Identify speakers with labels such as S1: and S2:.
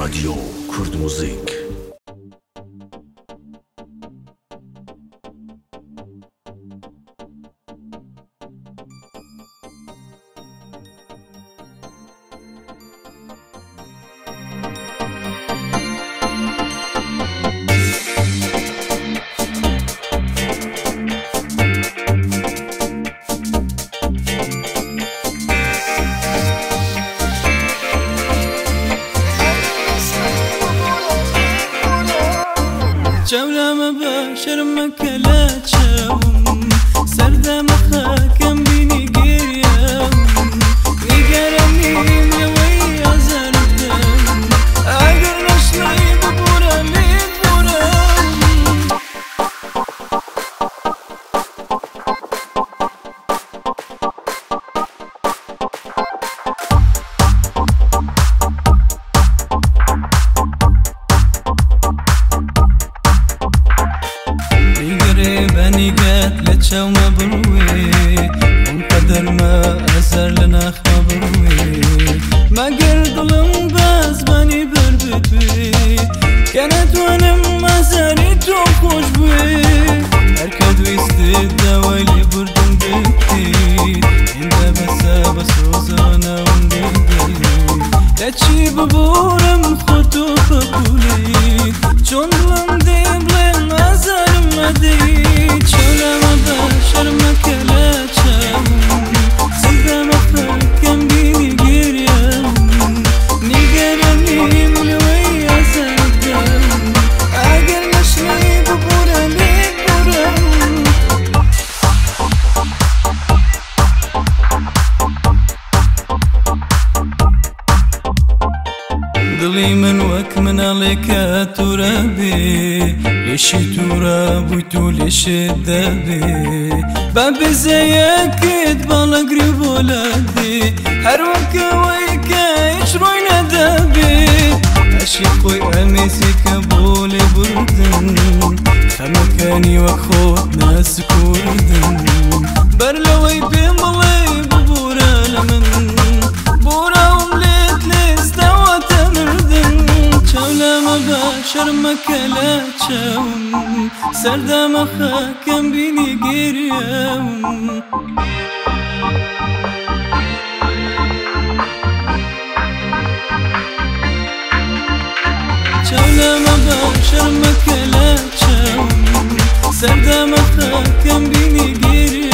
S1: رادیو کرد موزیک.
S2: جولم باشر مکلات شوم سردم خاکم بینی گریم نگرانیم یوی آزردم اگر نشنی ببورم بنيقات لتشاو مبروي ومقدر ما أسر لنا خبروي ما قرد لنباس باني برببي كانت وانا ما زاريت وخوش بي أركض ويستد ويلي بردن بكتي انت بس وزانا وندقلي لا تشي ببورم خطو قبولي جون لندي بلين أزار مدي شولم باشر مكلات شاوم سلدم خاكم بيني قريم نيقراني ملوي أزردم أقر مشني ببورا ليك برم ضلي من وك من عليك ترابي ليش تراب ويتو ليش الدبي بابي زيك يتبال قريب ولادي هروك ويكا يشروي ندبي أشيقوي أميسي كبولي بردن خمكاني وخوت ناس كوردن برلوي بملي ببورا لمن بورا ومليت ليستوى تمردن شولم باشر مكلات شاوم سردم خاكم بيني قريم شولم باشر مكلات شاوم سردم خاكم بيني قريم